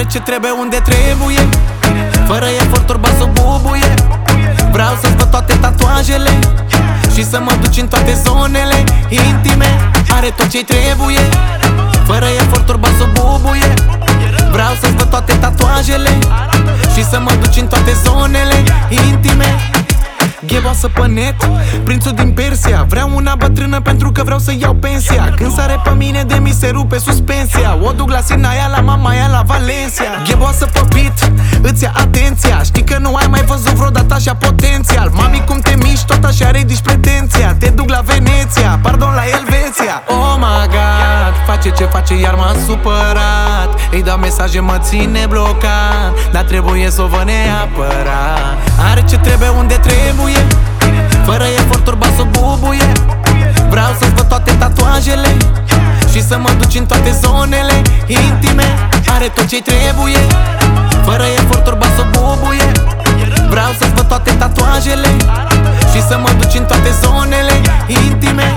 Are ce trebuie unde trebuie, fără eforturi ba să bubuie. Vreau să-ți văd toate tatuajele și să mă duci în toate zonele intime. Are tot ce-i trebuie, fără eforturi ba să bubuie. Vreau să-ți văd toate tatuajele și să mă duci în toate zonele intime. Gheboasă pe net, prințul din Persia. Vreau una bătrână pentru că vreau să iau pensia. Când sare pe mine de mi se rupe suspensia. O duc la Sinaia, la Mamaia, la Valencia. Gheboasă pe beat, îți ia atenția. Știi că nu ai mai văzut vreodată așa potențial. Mami, cum te miști, tot așa ridici pretenția. Te duc la Veneția, pardon, la Elveția. Oh my god, face ce face iar m-am supărat. Îi dau mesaje, mă ține blocat, dar trebuie să o vă neapărat. Are ce trebuie unde trebuie, fără eforturi ba să bubuie. Vreau să-ți văd toate tatuajele și să mă duci în toate zonele intime. Are tot ce-i trebuie, fără eforturi ba să bubuie. Vreau să-ți văd toate tatuajele și să mă duci în toate zonele intime.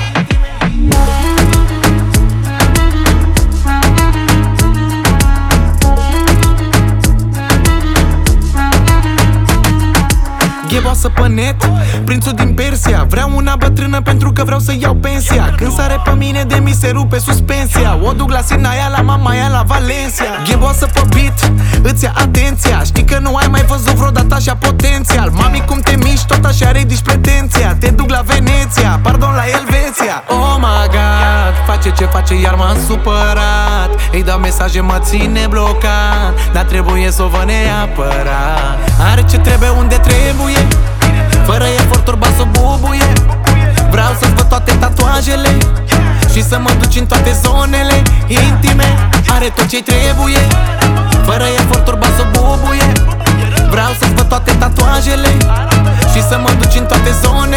Gheboasă pe net, prințul din Persia. Vreau una bătrână pentru că vreau să iau pensia. Când sare pe mine de mi se rupe suspensia. O duc la Sinaia, la Mamaia, la Valencia. Gheboasă pe beat, îți ia atenția. Știi că nu ai mai văzut vreodată așa potențial. Mami, cum te miști, tot așa ridici pretenția. Te duc la Veneția, pardon, la Elveția. Oh my god, face ce face iar m-am supărat. Îi dau mesaje, mă ține blocat, dar trebuie să o vă neapărat. Are ce trebuie unde trebuie, fără eforturi ba să bubuie. Vreau să-ți văd toate tatuajele și să mă duci în toate zonele intime. Are tot ce-i trebuie, fără eforturi ba să bubuie. Vreau să-ți văd toate tatuajele și să mă duci în toate zonele